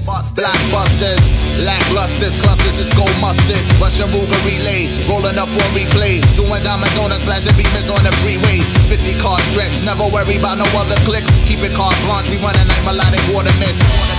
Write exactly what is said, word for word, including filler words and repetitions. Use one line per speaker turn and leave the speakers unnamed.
blockbusters, lacklusters, clusters, it's gold mustard. Russian Ruger relay, rolling up on replay, doing diamond donuts, flashing beamers on the freeway. fifty car stretch, never worry about no other clicks. Keep it carte blanche, we running like melodic water mist.